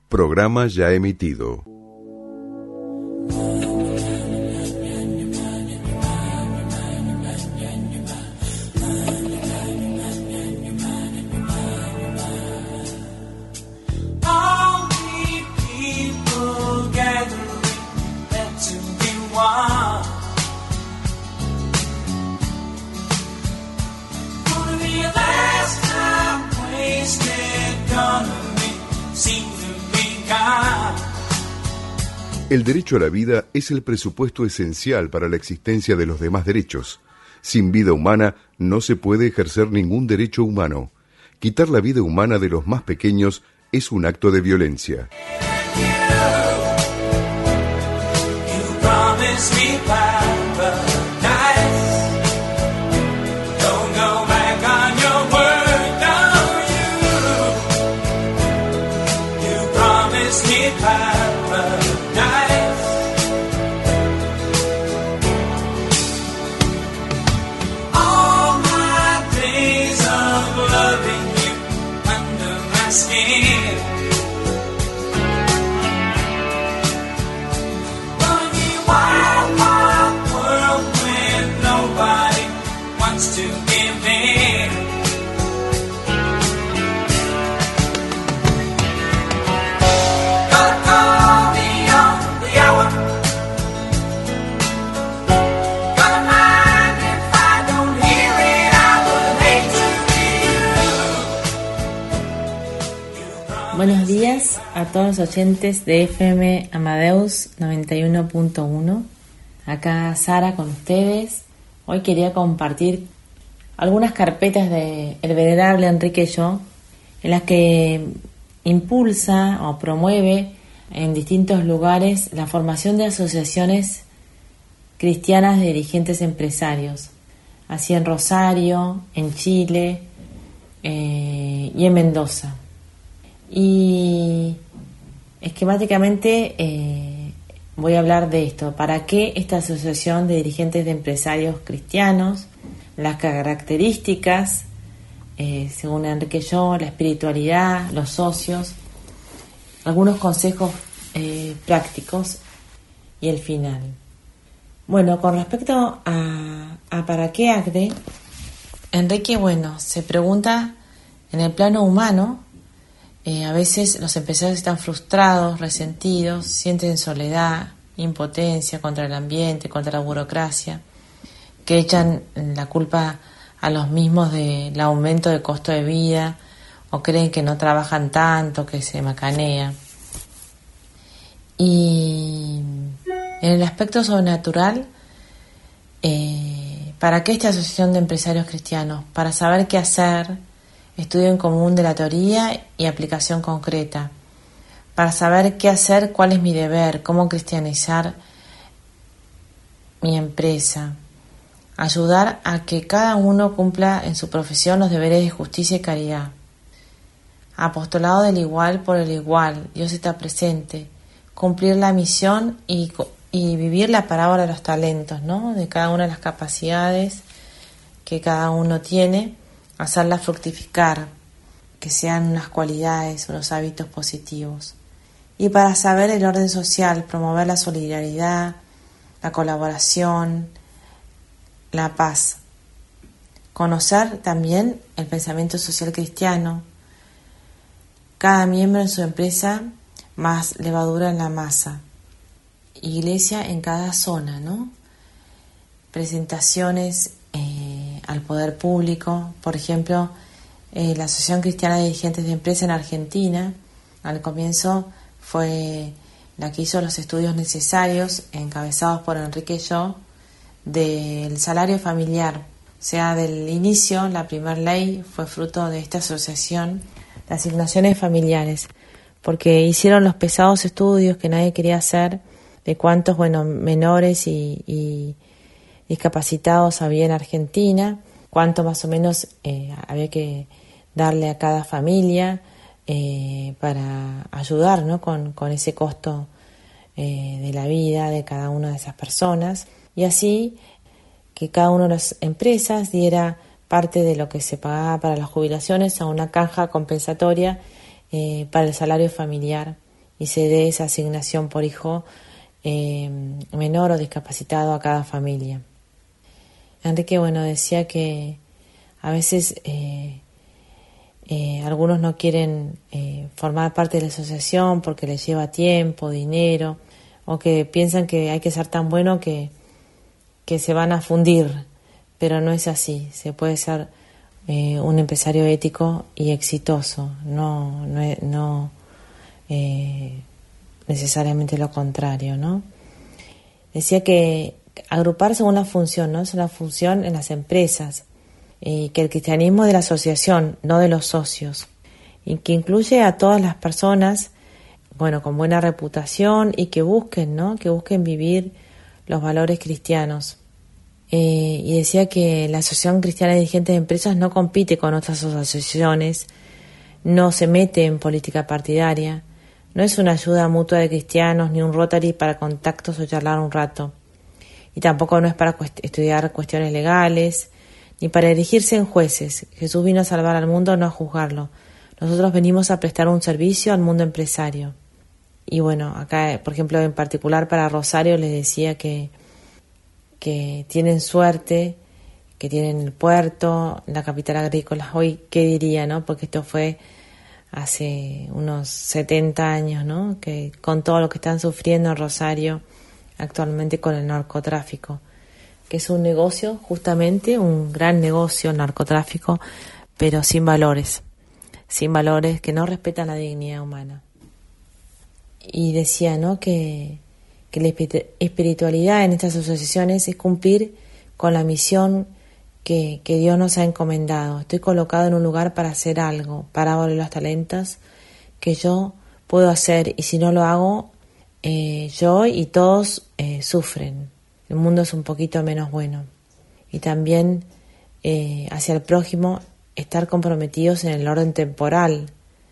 Programa ya emitido. El derecho a la vida es el presupuesto esencial para la existencia de los demás derechos. Sin vida humana no se puede ejercer ningún derecho humano. Quitar la vida humana de los más pequeños es un acto de violencia. Buenos días a todos los oyentes de FM Amadeus 91.1. Acá Sara con ustedes. Hoy quería compartir algunas carpetas de el venerable Enrique Yo, en las que impulsa o promueve en distintos lugares la formación de asociaciones cristianas de dirigentes empresarios, así en Rosario, en Chile y en Mendoza. Y esquemáticamente voy a hablar de esto. ¿Para qué esta asociación de dirigentes de empresarios cristianos? Las características, según Enrique Yo, la espiritualidad, los socios, algunos consejos prácticos y el final. Bueno, con respecto a para qué ACDE, Enrique, se pregunta en el plano humano. A veces los empresarios están frustrados, resentidos, sienten soledad, impotencia contra el ambiente, contra la burocracia, que echan la culpa a los mismos del aumento de costo de vida o creen que no trabajan tanto, que se macanea. Y en el aspecto sobrenatural, ¿para qué esta asociación de empresarios cristianos? Para saber qué hacer, estudio en común de la teoría y aplicación concreta, para saber qué hacer, cuál es mi deber, cómo cristianizar mi empresa, ayudar a que cada uno cumpla en su profesión los deberes de justicia y caridad. Apostolado del igual por el igual, Dios está presente, cumplir la misión y vivir la parábola de los talentos, ¿no? De cada una de las capacidades que cada uno tiene, hacerlas fructificar, que sean unas cualidades, unos hábitos positivos. Y para saber el orden social, promover la solidaridad, la colaboración, la paz. Conocer también el pensamiento social cristiano. Cada miembro en su empresa, más levadura en la masa. Iglesia en cada zona, ¿no? Presentaciones al poder público, por ejemplo, la Asociación Cristiana de Dirigentes de Empresa en Argentina, al comienzo fue la que hizo los estudios necesarios, encabezados por Enrique Yo, del salario familiar. O sea, del inicio, la primera ley fue fruto de esta asociación de asignaciones familiares, porque hicieron los pesados estudios que nadie quería hacer de cuántos, menores y discapacitados había en Argentina, cuánto más o menos había que darle a cada familia para ayudar, ¿no? con ese costo de la vida de cada una de esas personas, y así que cada una de las empresas diera parte de lo que se pagaba para las jubilaciones a una caja compensatoria para el salario familiar, y se dé esa asignación por hijo menor o discapacitado a cada familia. Enrique, decía que a veces algunos no quieren formar parte de la asociación porque les lleva tiempo, dinero, o que piensan que hay que ser tan bueno que se van a fundir, pero no es así. Se puede ser un empresario ético y exitoso, no necesariamente lo contrario, ¿no? Decía que agrupar según la función, ¿no? Es una función en las empresas, que el cristianismo es de la asociación, no de los socios, y que incluye a todas las personas, con buena reputación y que busquen, ¿no? Que busquen vivir los valores cristianos. Y decía que la Asociación Cristiana de Dirigentes de Empresas no compite con otras asociaciones, no se mete en política partidaria, no es una ayuda mutua de cristianos ni un Rotary para contactos o charlar un rato. Y tampoco no es para estudiar cuestiones legales, ni para erigirse en jueces. Jesús vino a salvar al mundo, no a juzgarlo. Nosotros venimos a prestar un servicio al mundo empresario. Y acá, por ejemplo, en particular para Rosario les decía que tienen suerte, que tienen el puerto, la capital agrícola. Hoy, ¿qué diría, no? Porque esto fue hace unos 70 años, ¿no? Que con todo lo que están sufriendo en Rosario actualmente con el narcotráfico, que es un negocio, justamente un gran negocio, el narcotráfico, pero sin valores que no respetan la dignidad humana. Y decía, ¿no? que la espiritualidad en estas asociaciones es cumplir con la misión que Dios nos ha encomendado. Estoy colocado en un lugar para hacer algo, parábola de los talentos, que yo puedo hacer, y si no lo hago, yo y todos sufren. El mundo es un poquito menos bueno. Y también hacia el prójimo, estar comprometidos en el orden temporal,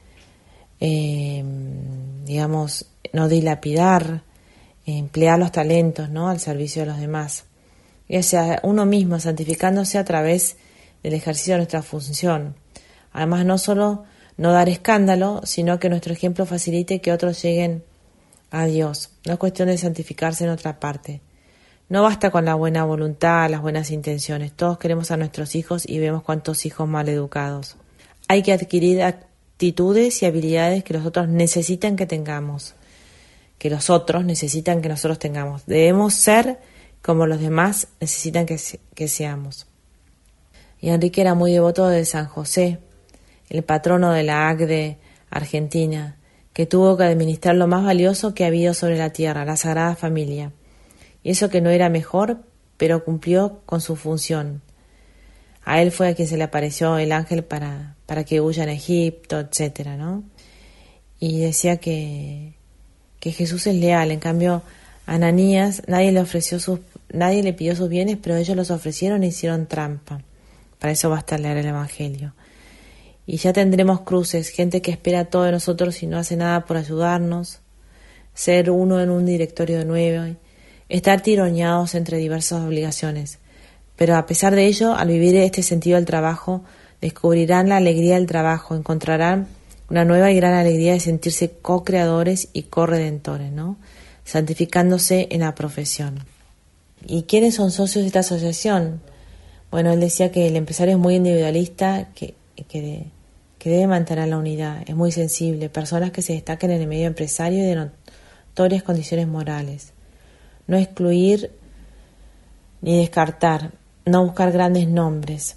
no dilapidar, emplear los talentos, ¿no? Al servicio de los demás. Y hacia uno mismo, santificándose a través del ejercicio de nuestra función. Además, no solo no dar escándalo, sino que nuestro ejemplo facilite que otros lleguen a Dios. No es cuestión de santificarse en otra parte. No basta con la buena voluntad, las buenas intenciones. Todos queremos a nuestros hijos y vemos cuántos hijos mal educados. Hay que adquirir actitudes y habilidades que los otros necesitan que tengamos. Que los otros necesitan que nosotros tengamos. Debemos ser como los demás necesitan que seamos. Y Enrique era muy devoto de San José, el patrono de la ACDE Argentina, que tuvo que administrar lo más valioso que ha habido sobre la tierra, la Sagrada Familia. Y eso que no era mejor, pero cumplió con su función. A él fue a quien se le apareció el ángel para que huya en Egipto, etcétera, ¿no? Y decía que Jesús es leal. En cambio, a Ananías nadie le pidió sus bienes, pero ellos los ofrecieron e hicieron trampa. Para eso basta leer el Evangelio. Y ya tendremos cruces, gente que espera todo de nosotros y no hace nada por ayudarnos, ser uno en un directorio de 9, estar tironeados entre diversas obligaciones. Pero a pesar de ello, al vivir este sentido del trabajo, descubrirán la alegría del trabajo, encontrarán una nueva y gran alegría de sentirse co-creadores y co-redentores, ¿no? Santificándose en la profesión. ¿Y quiénes son socios de esta asociación? Él decía que el empresario es muy individualista, que debe mantener la unidad, es muy sensible, personas que se destaquen en el medio empresario y de notorias condiciones morales. No excluir ni descartar, no buscar grandes nombres.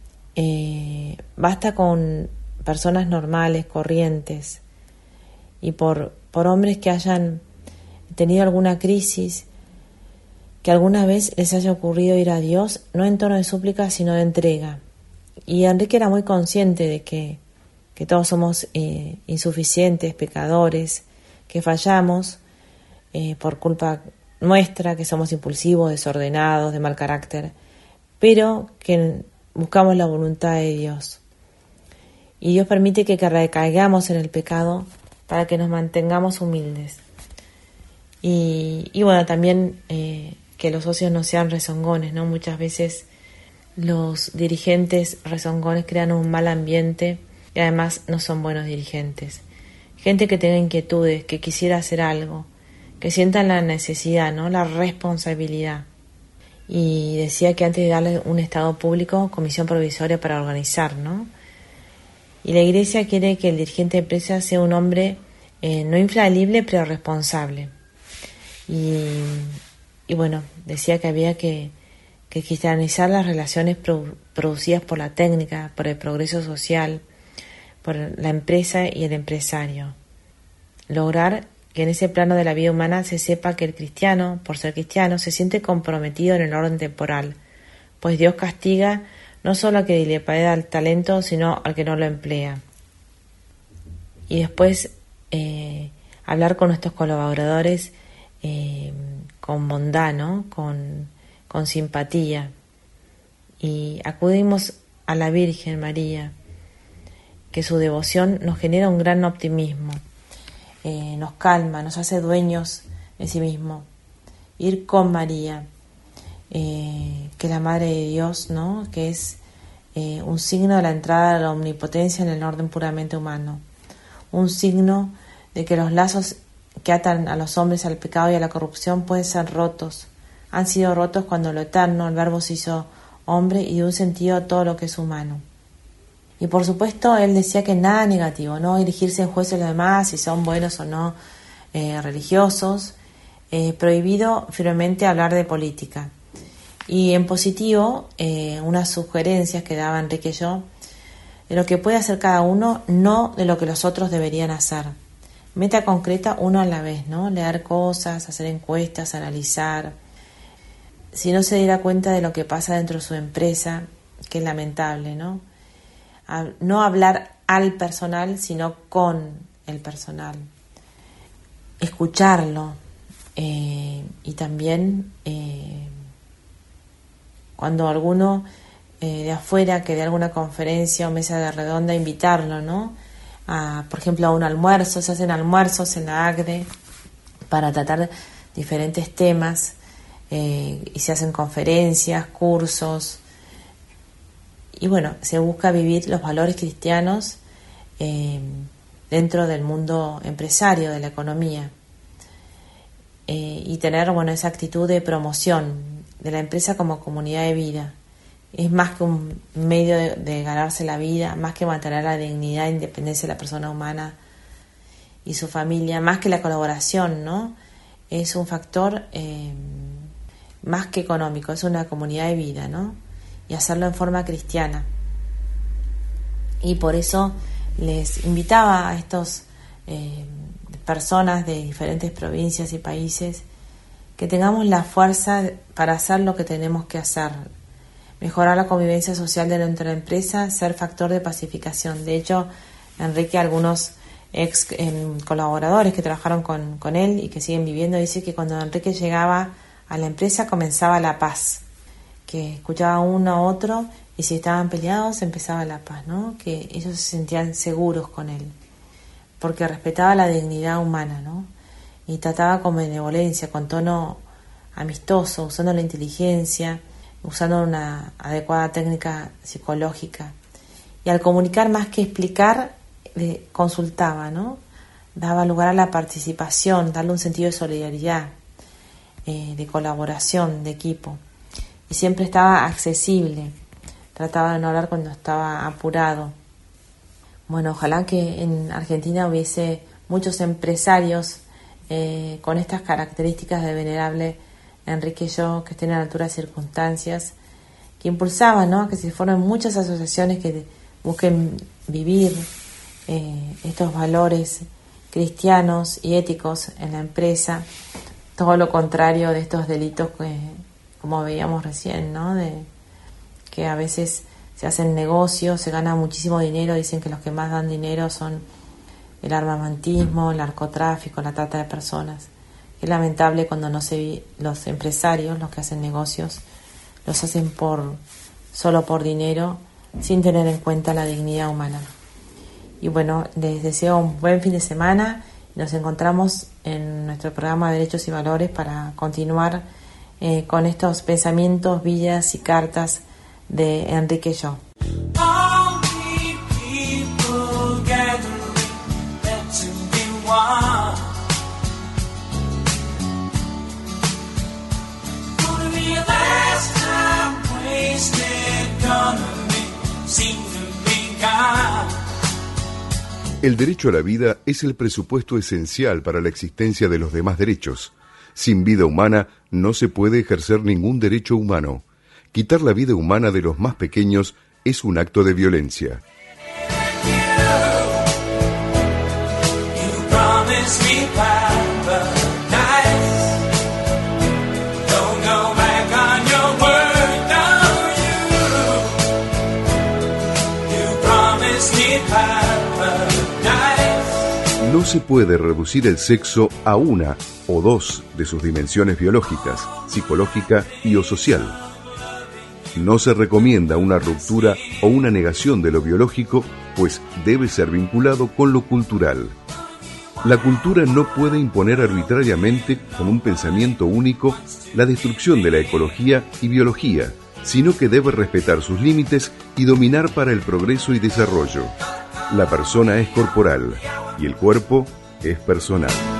Basta con personas normales, corrientes, y por hombres que hayan tenido alguna crisis, que alguna vez les haya ocurrido ir a Dios, no en tono de súplica, sino de entrega. Y Enrique era muy consciente de que todos somos insuficientes, pecadores, que fallamos por culpa nuestra, que somos impulsivos, desordenados, de mal carácter, pero que buscamos la voluntad de Dios. Y Dios permite que recaigamos en el pecado para que nos mantengamos humildes. Y también que los socios no sean rezongones, ¿no? Muchas veces los dirigentes rezongones crean un mal ambiente y además no son buenos dirigentes. gente que tenga inquietudes, que quisiera hacer algo, que sientan la necesidad, ¿no? La responsabilidad. Y decía que antes de darle un estado público, comisión provisoria para organizar, ¿no? Y la Iglesia quiere que el dirigente de empresa sea un hombre no infalible, pero responsable. Y bueno, decía que había que cristianizar las relaciones producidas por la técnica, por el progreso social, por la empresa y el empresario. Lograr que en ese plano de la vida humana se sepa que el cristiano, por ser cristiano, se siente comprometido en el orden temporal, pues Dios castiga no solo al que le paga el talento, sino al que no lo emplea. Y después hablar con nuestros colaboradores con bondad, ¿no? Con simpatía. Y acudimos a la Virgen María, que su devoción nos genera un gran optimismo, nos calma, nos hace dueños de sí mismo. Ir con María, que es la Madre de Dios, ¿no? Que es un signo de la entrada de la omnipotencia en el orden puramente humano, un signo de que los lazos que atan a los hombres al pecado y a la corrupción pueden ser rotos. Han sido rotos cuando lo eterno, el Verbo, se hizo hombre y dio un sentido a todo lo que es humano. Y por supuesto él decía que nada negativo, no erigirse en juez de los demás, si son buenos o no religiosos, prohibido firmemente hablar de política. Y en positivo, unas sugerencias que daba Enrique Yo, de lo que puede hacer cada uno, no de lo que los otros deberían hacer. Meta concreta uno a la vez, ¿no? Leer cosas, hacer encuestas, analizar. Si no se diera cuenta de lo que pasa dentro de su empresa, que es lamentable, ¿no? No hablar al personal, sino con el personal. Escucharlo. Y también cuando alguno de afuera que dé alguna conferencia o mesa de redonda, invitarlo, ¿no? Por ejemplo, a un almuerzo. Se hacen almuerzos en la ACDE para tratar diferentes temas y se hacen conferencias, cursos. Y bueno, se busca vivir los valores cristianos dentro del mundo empresario, de la economía, y tener, bueno, esa actitud de promoción de la empresa como comunidad de vida. Es más que un medio de ganarse la vida, más que mantener la dignidad e independencia de la persona humana y su familia, más que la colaboración, ¿no? Es un factor más que económico, es una comunidad de vida, ¿no? Y hacerlo en forma cristiana. Y por eso les invitaba a estos personas de diferentes provincias y países que tengamos la fuerza para hacer lo que tenemos que hacer. Mejorar la convivencia social de nuestra empresa, ser factor de pacificación. De hecho, Enrique, algunos ex colaboradores que trabajaron con él y que siguen viviendo, dice que cuando Enrique llegaba a la empresa comenzaba la paz, que escuchaba uno a otro y si estaban peleados empezaba la paz, ¿no? Que ellos se sentían seguros con él, porque respetaba la dignidad humana, ¿no? Y trataba con benevolencia, con tono amistoso, usando la inteligencia, usando una adecuada técnica psicológica. Y al comunicar más que explicar, consultaba, ¿no? Daba lugar a la participación, darle un sentido de solidaridad, de colaboración, de equipo. Y siempre estaba accesible, trataba de no hablar cuando estaba apurado. Bueno, ojalá que en Argentina hubiese muchos empresarios con estas características de venerable Enrique Yo, que estén a la altura de circunstancias, que impulsaban, ¿no?, a que se formen muchas asociaciones que busquen vivir estos valores cristianos y éticos en la empresa, todo lo contrario de estos delitos que, como veíamos recién, ¿no?, de que a veces se hacen negocios, se gana muchísimo dinero, dicen que los que más dan dinero son el armamentismo, el narcotráfico, la trata de personas. Es lamentable cuando los empresarios, los que hacen negocios, los hacen solo por dinero, sin tener en cuenta la dignidad humana. Y bueno, les deseo un buen fin de semana. Nos encontramos en nuestro programa de Derechos y Valores para continuar con estos pensamientos, vidas y cartas de Enrique Yo. All we people gathering, let's El derecho a la vida es el presupuesto esencial para la existencia de los demás derechos. Sin vida humana no se puede ejercer ningún derecho humano. Quitar la vida humana de los más pequeños es un acto de violencia. No se puede reducir el sexo a una o dos de sus dimensiones biológicas, psicológica y o social. No se recomienda una ruptura o una negación de lo biológico, pues debe ser vinculado con lo cultural. La cultura no puede imponer arbitrariamente, con un pensamiento único, la destrucción de la ecología y biología, sino que debe respetar sus límites y dominar para el progreso y desarrollo. La persona es corporal y el cuerpo es personal.